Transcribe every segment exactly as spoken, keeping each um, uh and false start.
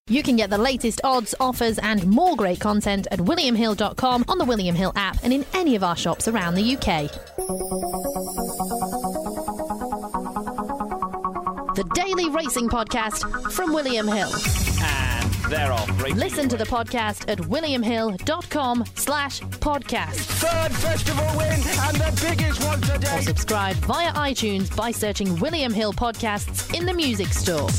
You can get the latest odds, offers and more great content at william hill dot com, on the William Hill app and in any of our shops around the U K. The Daily Racing Podcast from William Hill. And they're off. Listen to the podcast at william hill dot com slash podcast. Third festival win and the biggest one today. Or subscribe via iTunes by searching William Hill Podcasts in the music store.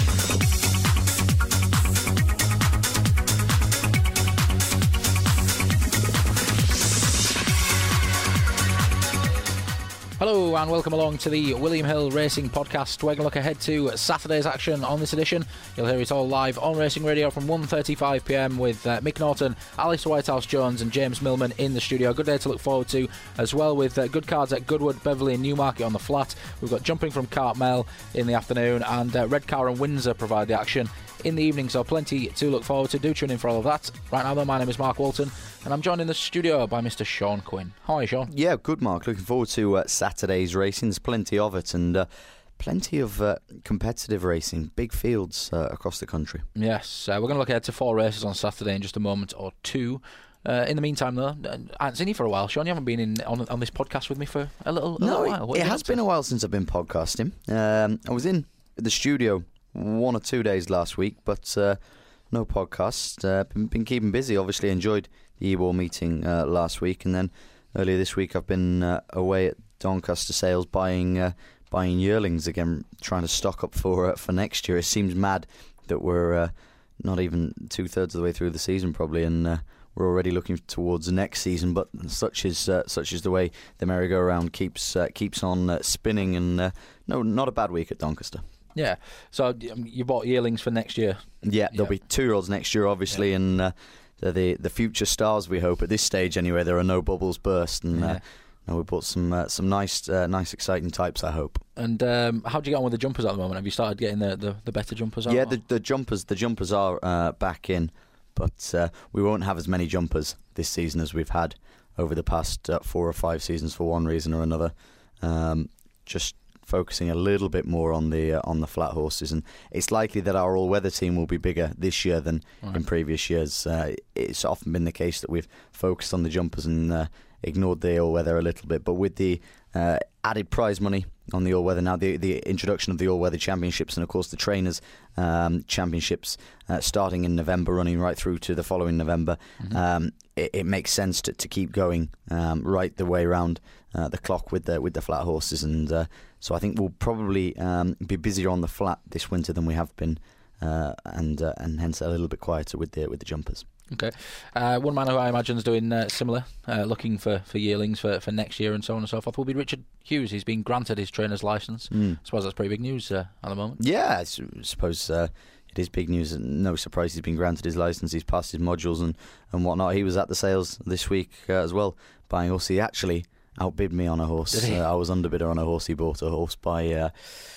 Hello and welcome along to the William Hill Racing Podcast. We're going to look ahead to Saturday's action on this edition. You'll hear it all live on Racing Radio from one thirty-five p m with uh, Mick Norton, Alice Whitehouse-Jones and James Millman in the studio. A good day to look forward to as well, with uh, good cards at Goodwood, Beverley and Newmarket on the flat. We've got jumping from Cartmel in the afternoon, and uh, Redcar and Windsor provide the action in the evening, so plenty to look forward to. Do tune in for all of that. Right now though, my name is Mark Walton and I'm joined in the studio by Mister Sean Quinn. How are you, Sean? Yeah, good, Mark. Looking forward to uh, Saturday's racing. There's plenty of it, and uh, plenty of uh, competitive racing, big fields uh, across the country. Yes, uh, we're going to look ahead to four races on Saturday in just a moment or two. Uh, in the meantime, though, I haven't seen you for a while, Sean. You haven't been in on, on this podcast with me for a little, a no, little while. What it has been a while since I've been podcasting. Um, I was in the studio one or two days last week, but uh, no podcast. Uh, been, been keeping busy. Obviously, enjoyed the E W O meeting uh, last week, and then earlier this week I've been uh, away at Doncaster Sales buying uh, buying yearlings again, trying to stock up for uh, for next year. It seems mad that we're uh, not even two thirds of the way through the season probably, and uh, we're already looking towards the next season. But such is uh, such is the way the merry-go-round keeps uh, keeps on uh, spinning, and uh, no, not a bad week at Doncaster. Yeah, so um, you bought yearlings for next year. Yeah, there'll yeah. be two-year-olds next year, obviously, yeah. and uh, they're the the future stars. We hope at this stage, anyway. There are no bubbles burst, and. Yeah. Uh, No, we bought some uh, some nice, uh, nice, exciting types, I hope. And um, how do you get on with the jumpers at the moment? Have you started getting the, the, the better jumpers out? Yeah, the, the jumpers the jumpers are uh, back in, but uh, we won't have as many jumpers this season as we've had over the past uh, four or five seasons for one reason or another. Um, just focusing a little bit more on the uh, on the flat horses, and it's likely that our all-weather team will be bigger this year than right. in previous years. Uh, it's often been the case that we've focused on the jumpers and uh, ignored the all-weather a little bit, but with the uh, added prize money on the all-weather now, the the introduction of the all-weather championships, and of course the trainers um, championships uh, starting in November, running right through to the following November, mm-hmm. um, it, it makes sense to, to keep going um, right the way around uh, the clock with the with the flat horses, and uh, so I think we'll probably um, be busier on the flat this winter than we have been, uh, and uh, and hence a little bit quieter with the with the jumpers. Okay. Uh, one man who I imagine is doing uh, similar, uh, looking for, for yearlings for, for next year and so on and so forth, will be Richard Hughes. He's been granted his trainer's licence. Mm. I suppose that's pretty big news uh, at the moment. Yeah, I suppose uh, it is big news. No surprise he's been granted his licence. He's passed his modules and, and whatnot. He was at the sales this week uh, as well, buying a horse. He actually outbid me on a horse. Did he? Uh, I was underbidder on a horse. He bought a horse by uh,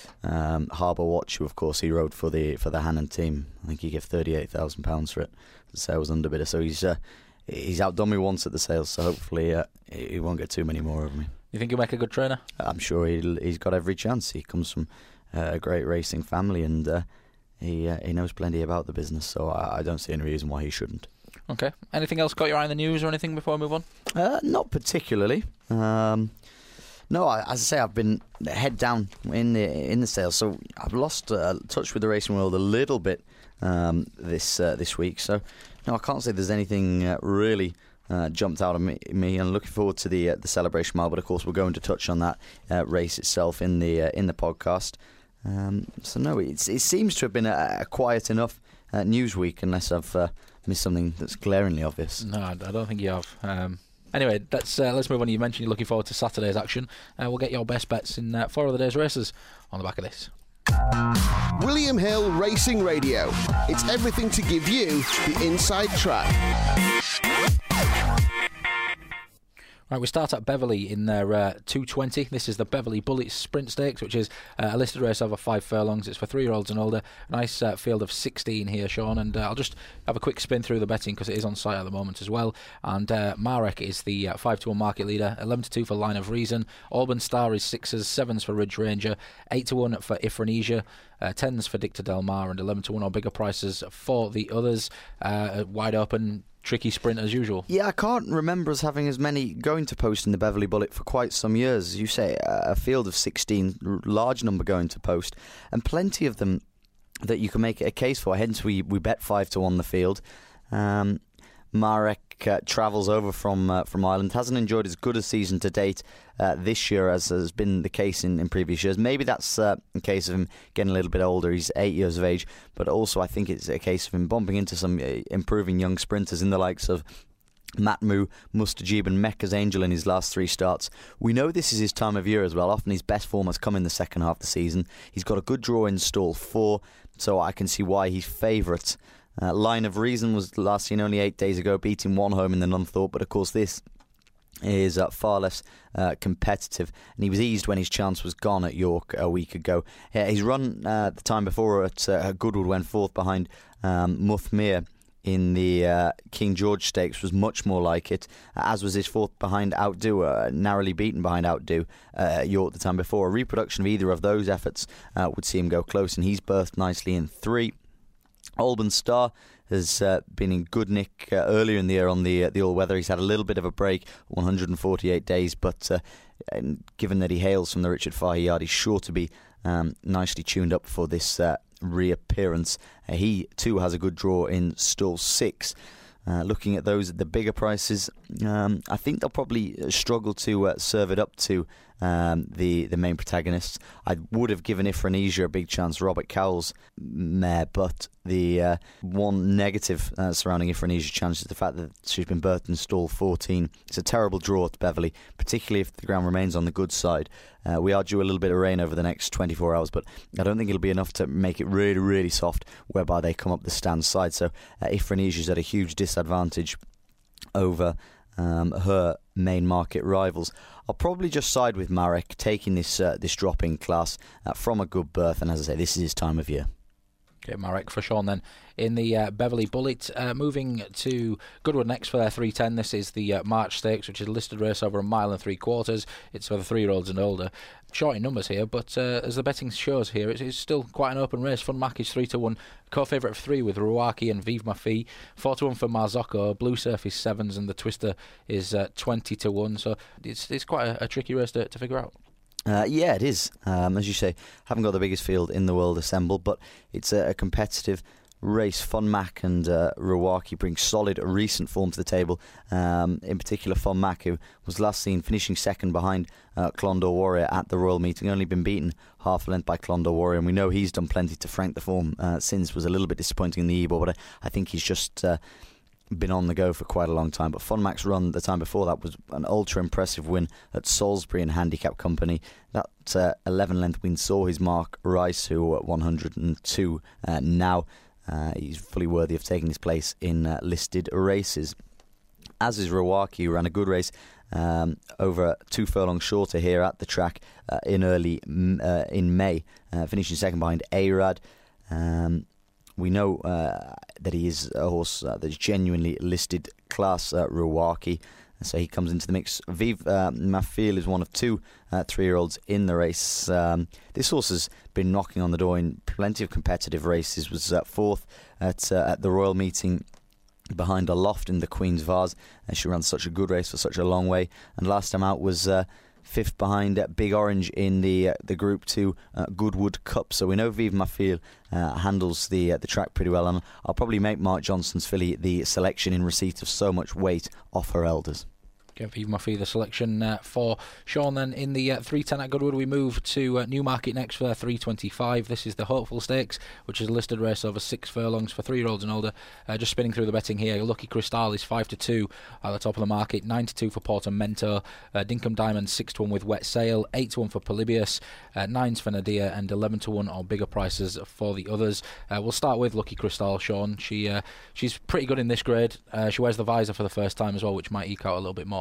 um, Harbour Watch, who of course he rode for the for the Hannon team. I think he gave thirty-eight thousand pounds for it. The sales underbidder, so he's uh, he's outdone me once at the sales. So hopefully uh, he won't get too many more of me. You think he'll make a good trainer? I'm sure he'll, he's got every chance. He comes from uh, a great racing family, and uh, he uh, he knows plenty about the business. So I, I don't see any reason why he shouldn't. Okay. Anything else caught your eye in the news or anything before we move on? Uh, not particularly. Um, no, I, as I say, I've been head down in the in the sales, so I've lost uh, touch with the racing world a little bit um, this uh, this week. So no, I can't say there's anything uh, really uh, jumped out of me, me. And looking forward to the uh, the Celebration Mile, but of course we're going to touch on that uh, race itself in the uh, in the podcast. Um, so no, it's, it seems to have been a, a quiet enough uh, news week, unless I've uh, missed something that's glaringly obvious. No, I don't think you have. Um, anyway, let's uh, let's move on. You mentioned you're looking forward to Saturday's action. Uh, we'll get your best bets in uh, four of the day's races on the back of this. William Hill Racing Radio. It's everything to give you the inside track. Right, we start at Beverley in their uh, two twenty. This is the Beverley Bullets Sprint Stakes, which is uh, a listed race over five furlongs. It's for three-year-olds and older. Nice uh, field of sixteen here, Sean, and uh, I'll just have a quick spin through the betting because it is on site at the moment as well. And uh, Marek is the uh, five to one market leader, eleven to two for Line of Reason. Alban Star is sixes, sevens for Ridge Ranger, eight to one for Ifranesia, uh, tens for Dicta Del Mar, and eleven to one or bigger prices for the others. Uh, wide open, tricky sprint as usual. Yeah, I can't remember us having as many going to post in the Beverley Bullet for quite some years. As you say, a field of sixteen, large number going to post, and plenty of them that you can make a case for. Hence, we, we bet five to one the field. Um, Marek uh, travels over from uh, from Ireland, hasn't enjoyed as good a season to date uh, this year as has been the case in, in previous years. Maybe that's uh, a case of him getting a little bit older. He's eight years of age, but also I think it's a case of him bumping into some uh, improving young sprinters in the likes of Matmu, Mustajib and Mecca's Angel in his last three starts. We know this is his time of year as well. Often his best form has come in the second half of the season. He's got a good draw in stall four, so I can see why he's favourite. Uh, Line of Reason was last seen only eight days ago, beating one home in the Nunthorpe, but of course this is uh, far less uh, competitive, and he was eased when his chance was gone at York a week ago. Uh, his run uh, the time before at, uh, at Goodwood went fourth behind um, Muthmere in the uh, King George Stakes was much more like it, as was his fourth behind Outdo, uh, narrowly beaten behind Outdo uh, at York the time before. A reproduction of either of those efforts uh, would see him go close, and he's berthed nicely in three. Alban Star has uh, been in good nick uh, earlier in the year on the uh, the all-weather. He's had a little bit of a break, one hundred forty-eight days, but uh, and given that he hails from the Richard Fahey yard, he's sure to be um, nicely tuned up for this uh, reappearance. Uh, he too has a good draw in stall six. Uh, looking at those at the bigger prices, um, I think they'll probably struggle to uh, serve it up to um, the the main protagonists. I would have given Ifranesia a big chance, Robert Cowell's mare, but the uh, one negative uh, surrounding Ifranesia's chance is the fact that she's been birthed in stall fourteen. It's a terrible draw at Beverley, particularly if the ground remains on the good side. Uh, we are due a little bit of rain over the next twenty-four hours, but I don't think it'll be enough to make it really, really soft, whereby they come up the stand side. So uh, Ifranesia's at a huge disadvantage over um, her main market rivals. I'll probably just side with Marek, taking this uh, this drop-in class uh, from a good berth, and as I say, this is his time of year. Okay, Marek for Sean then. In the uh, Beverley Bullet, uh, moving to Goodwood next for their three ten. This is the uh, March Stakes, which is a listed race over a mile and three quarters. It's for the three-year-olds and older. Short in numbers here, but uh, as the betting shows here, it's, it's still quite an open race. Fun Mac is three to one, co-favourite of three with Ruwaki and Vive Ma Fille. four to one for Marzocco. Blue Surf is sevens, and the Twister is uh, twenty to one. So it's it's quite a, a tricky race to, to figure out. Uh, yeah, it is. Um, as you say, haven't got the biggest field in the world assembled, but it's a, a competitive race. Fun Mac and uh, Ruwaki bring solid recent form to the table. Um, in particular, Fun Mac, who was last seen finishing second behind uh, Clondor Warrior at the Royal Meeting, only been beaten half a length by Clondor Warrior, and we know he's done plenty to frank the form uh, since. Was a little bit disappointing in the Ebor, but I, I think he's just Uh, been on the go for quite a long time. But Fun Mac's run the time before that was an ultra impressive win at Salisbury in Handicap Company. That uh, eleven length win saw his mark rise to uh, one hundred two uh, now. Uh, he's fully worthy of taking his place in uh, listed races. As is Ruwaki, who ran a good race um, over two furlongs shorter here at the track uh, in early uh, in May, uh, finishing second behind A-Rad. Um, We know uh, that he is a horse uh, that's genuinely listed class, uh, Ruwaki, so he comes into the mix. Vive uh, Ma Fille is one of two uh, three-year-olds in the race. Um, this horse has been knocking on the door in plenty of competitive races. Was uh, fourth at uh, at the Royal Meeting behind Aloft in the Queen's Vase. Uh, she ran such a good race for such a long way, and last time out was Uh, fifth behind uh, Big Orange in the uh, the Group two uh, Goodwood Cup. So we know Vive Ma Fille uh, handles the uh, the track pretty well, and I'll probably make Mark Johnston's filly the selection in receipt of so much weight off her elders. Give Vive Ma Fille the selection uh, for Sean. Then in the uh, three ten at Goodwood, we move to uh, Newmarket next for their three twenty-five. This is the Hopeful Stakes, which is a listed race over six furlongs for three-year-olds and older. Uh, just spinning through the betting here, Lucky Crystal is five to two at the top of the market, nine to two for Portamento, uh, Dinkum Diamond six to one with Wet Sail, eight to one for Polybius, uh, nines for Nadia, and eleven to one or bigger prices for the others. Uh, we'll start with Lucky Crystal, Sean. She uh, she's pretty good in this grade. Uh, she wears the visor for the first time as well, which might eke out a little bit more.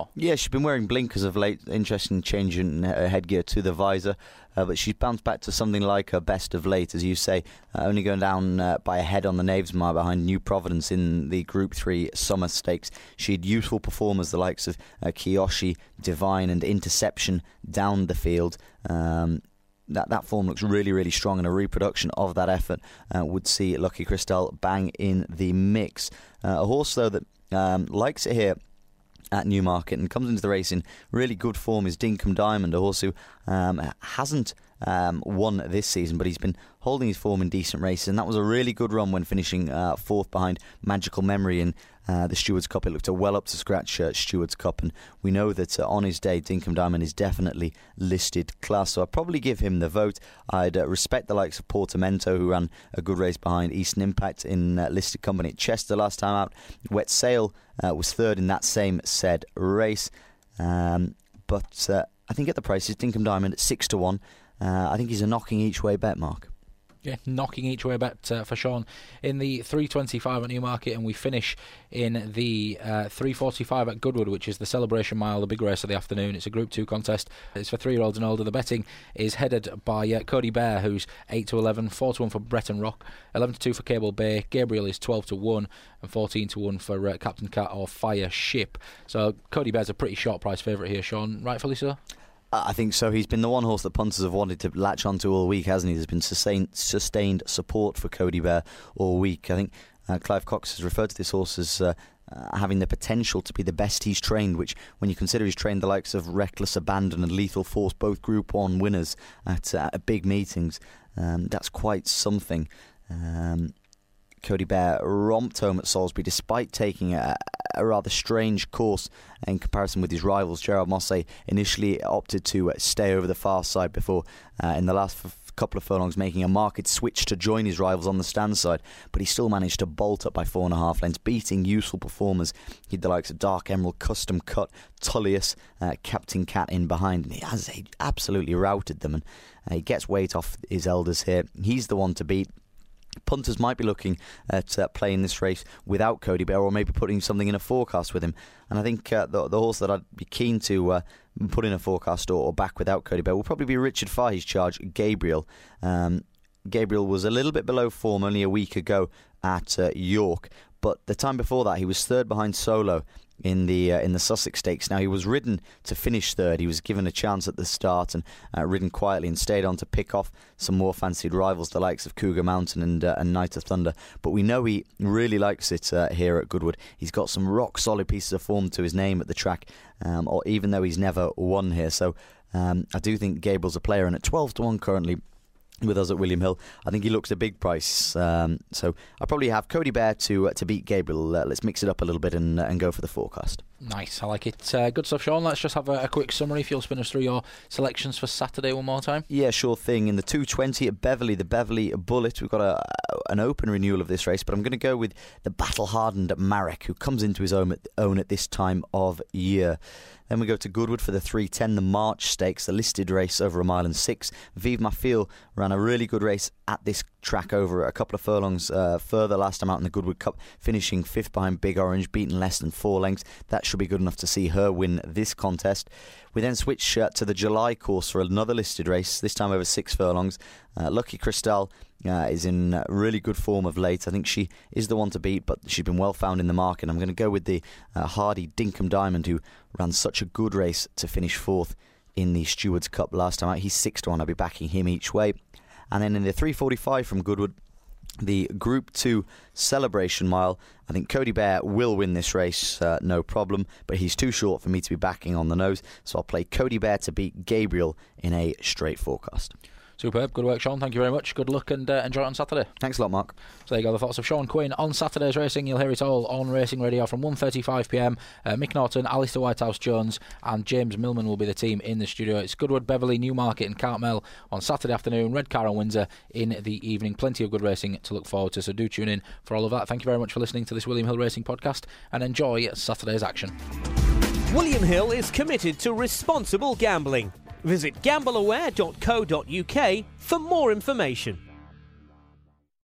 more. Yeah, she's been wearing blinkers of late. Interesting change in her headgear to the visor. Uh, but she's bounced back to something like her best of late, as you say, uh, only going down uh, by a head on the Knaves Mile behind New Providence in the Group three Summer Stakes. She had useful performers, the likes of uh, Kiyoshi, Divine and Interception down the field. Um, that, that form looks really, really strong, and a reproduction of that effort uh, would see Lucky Cristal bang in the mix. Uh, a horse, though, that um, likes it here at Newmarket and comes into the race in really good form is Dinkum Diamond, a horse who um, hasn't um, won this season, but he's been holding his form in decent races, and that was a really good run when finishing uh, fourth behind Magical Memory in uh, the Stewards Cup. It looked a well up to scratch uh, Stewards Cup, and we know that uh, on his day Dinkum Diamond is definitely listed class, so I'd probably give him the vote. I'd uh, respect the likes of Portamento, who ran a good race behind Eastern Impact in uh, listed company at Chester last time out. Wet Sail uh, was third in that same said race, um, but uh, I think at the prices, Dinkum Diamond at six to one. Uh, I think he's a knocking each way bet, Mark. Yeah, knocking each way bet uh, for Sean in the three twenty-five at Newmarket, and we finish in the uh, three forty-five at Goodwood, which is the Celebration Mile, the big race of the afternoon. It's a Group two contest. It's for three-year-olds and older. The betting is headed by uh, Cody Bear, who's eight to eleven, four to one for Breton Rock, eleven to two for Cable Bay. Gabriel is twelve to one, and fourteen to one for uh, Captain Cat or Fire Ship. So Cody Bear's a pretty short price favourite here, Sean. Rightfully so? I think so. He's been the one horse that punters have wanted to latch onto all week, hasn't he? There's been sustained, sustained support for Cody Bear all week. I think uh, Clive Cox has referred to this horse as uh, uh, having the potential to be the best he's trained, which, when you consider he's trained the likes of Reckless Abandon and Lethal Force, both Group one winners at, uh, at big meetings, um, that's quite something. Um, Cody Bear romped home at Salisbury despite taking a, a rather strange course in comparison with his rivals. Gerard Mosse initially opted to uh, stay over the far side before, uh, in the last f- couple of furlongs, making a marked switch to join his rivals on the stand side, but he still managed to bolt up by four and a half lengths, beating useful performers. He had the likes of Dark Emerald, Custom Cut, Tullius, uh, Captain Cat in behind, and he has he absolutely routed them, and uh, he gets weight off his elders here. He's the one to beat. Punters might be looking at uh, playing this race without Cody Bear, or maybe putting something in a forecast with him. And I think uh, the, the horse that I'd be keen to uh, put in a forecast or, or back without Cody Bear will probably be Richard Fahey's charge, Gabriel. Um, Gabriel was a little bit below form only a week ago at uh, York, but the time before that he was third behind Solo in the uh, in the Sussex Stakes. Now, he was ridden to finish third. He was given a chance at the start and uh, ridden quietly and stayed on to pick off some more fancied rivals, the likes of Cougar Mountain and, uh, and Night of Thunder. But we know he really likes it uh, here at Goodwood. He's got some rock solid pieces of form to his name at the track, um, or even though he's never won here. So um, I do think Gabriel's a player, and at twelve to one currently with us at William Hill, I think he looks a big price. Um, so I'll probably have Cody Bear to uh, to beat Gabriel. Uh, let's mix it up a little bit and, uh, and go for the forecast. Nice, I like it. Uh, good stuff, Sean. Let's just have a, a quick summary. If you'll spin us through your selections for Saturday one more time. Yeah, sure thing. In the two twenty at Beverley, the Beverley Bullet, we've got a, an open renewal of this race, but I'm going to go with the battle-hardened Marek, who comes into his own at, own at this time of year. Then we go to Goodwood for the three ten, the March Stakes, the listed race over a mile and six. Vive Ma Fille ran a really good race at this track over a couple of furlongs uh, further last time out in the Goodwood Cup, finishing fifth behind Big Orange, beaten less than four lengths. That should be good enough to see her win this contest. We then switch uh, to the July course for another listed race, this time over six furlongs. Uh, Lucky Cristal uh, is in uh, really good form of late. I think she is the one to beat, but she's been well found in the market. I'm going to go with the uh, hardy Dinkum Diamond, who ran such a good race to finish fourth in the Stewards Cup last time out. He's six to one. I'll be backing him each way. And then in the three forty-five from Goodwood, the Group two Celebration Mile, I think Cody Bear will win this race, uh, no problem, but he's too short for me to be backing on the nose, so I'll play Cody Bear to beat Gabriel in a straight forecast. Superb. Good work, Sean. Thank you very much. Good luck and uh, enjoy it on Saturday. Thanks a lot, Mark. So there you go, the thoughts of Sean Quinn on Saturday's racing. You'll hear it all on Racing Radio from one thirty-five p m. Uh, Mick Norton, Alistair Whitehouse-Jones and James Millman will be the team in the studio. It's Goodwood, Beverley, Newmarket and Cartmel on Saturday afternoon. Redcar and Windsor in the evening. Plenty of good racing to look forward to, so do tune in for all of that. Thank you very much for listening to this William Hill Racing podcast and enjoy Saturday's action. William Hill is committed to responsible gambling. Visit gamble aware dot co dot uk for more information.